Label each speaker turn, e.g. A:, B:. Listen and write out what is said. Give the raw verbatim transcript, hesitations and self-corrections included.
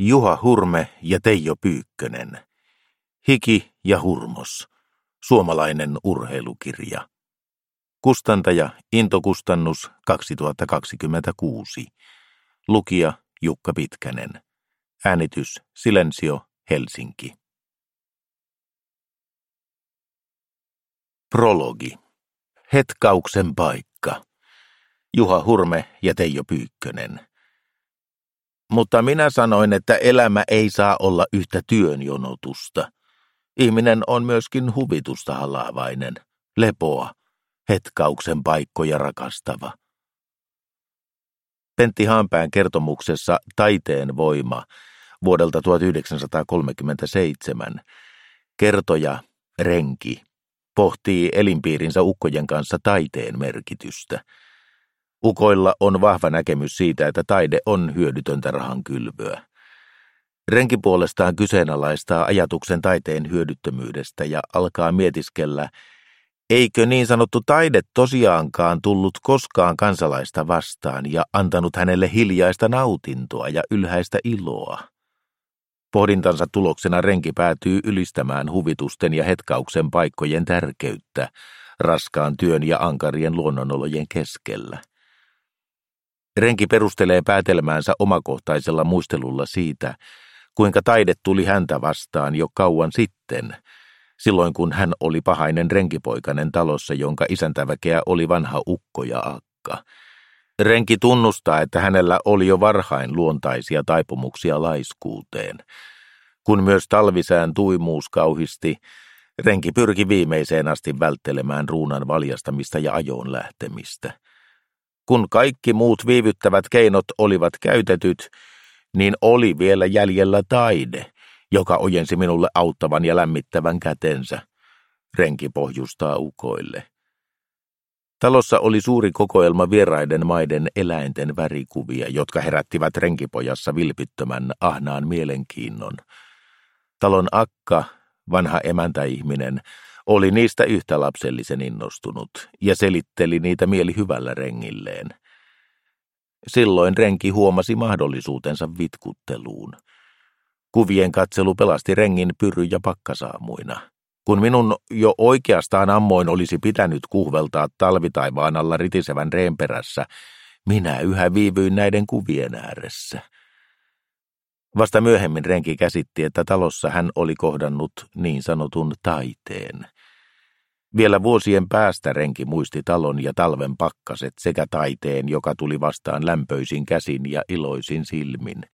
A: Juha Hurme ja Teijo Pyykkönen. Hiki ja hurmos. Suomalainen urheilukirja. Kustantaja Into-kustannus kaksituhattakaksikymmentäkuusi. Lukija Jukka Pitkänen. Äänitys Silensio, Helsinki. Prologi. Hetkauksen paikka. Juha Hurme ja Teijo Pyykkönen. Mutta minä sanoin, että elämä ei saa olla yhtä työnjonotusta. Ihminen on myöskin huvitusta halaavainen, lepoa, hetkauksen paikkoja rakastava. Pentti Haanpään kertomuksessa Taiteen voima vuodelta tuhatyhdeksänsataakolmekymmentäseitsemän kertoja, renki, pohtii elinpiirinsä ukkojen kanssa taiteen merkitystä. Ukoilla on vahva näkemys siitä, että taide on hyödytöntä rahankylvöä. Renki puolestaan kyseenalaistaa ajatuksen taiteen hyödyttömyydestä ja alkaa mietiskellä, eikö niin sanottu taide tosiaankaan tullut koskaan kansalaista vastaan ja antanut hänelle hiljaista nautintoa ja ylhäistä iloa. Pohdintansa tuloksena renki päätyy ylistämään huvitusten ja hetkauksen paikkojen tärkeyttä raskaan työn ja ankarien luonnonolojen keskellä. Renki perustelee päätelmäänsä omakohtaisella muistelulla siitä, kuinka taide tuli häntä vastaan jo kauan sitten, silloin kun hän oli pahainen renkipoikainen talossa, jonka isäntäväkeä oli vanha ukko ja akka. Renki tunnustaa, että hänellä oli jo varhain luontaisia taipumuksia laiskuuteen. Kun myös talvisään tuimuus kauhisti, renki pyrki viimeiseen asti välttelemään ruunan valjastamista ja ajoon lähtemistä. Kun kaikki muut viivyttävät keinot olivat käytetyt, niin oli vielä jäljellä taide, joka ojensi minulle auttavan ja lämmittävän kätensä. Renki pohjustaa ukoille. Talossa oli suuri kokoelma vieraiden maiden eläinten värikuvia, jotka herättivät renkipojassa vilpittömän ahnaan mielenkiinnon. Talon akka, vanha emäntäihminen, oli niistä yhtä lapsellisen innostunut ja selitteli niitä mielihyvällä rengilleen. Silloin renki huomasi mahdollisuutensa vitkutteluun. Kuvien katselu pelasti rengin pyry- ja pakkasaamuina. Kun minun jo oikeastaan ammoin olisi pitänyt kuhveltaa talvitaivaan alla ritisevän reen perässä, minä yhä viivyin näiden kuvien ääressä. Vasta myöhemmin renki käsitti, että talossa hän oli kohdannut niin sanotun taiteen. Vielä vuosien päästä renki muisti talon ja talven pakkaset sekä taiteen, joka tuli vastaan lämpöisin käsin ja iloisin silmin.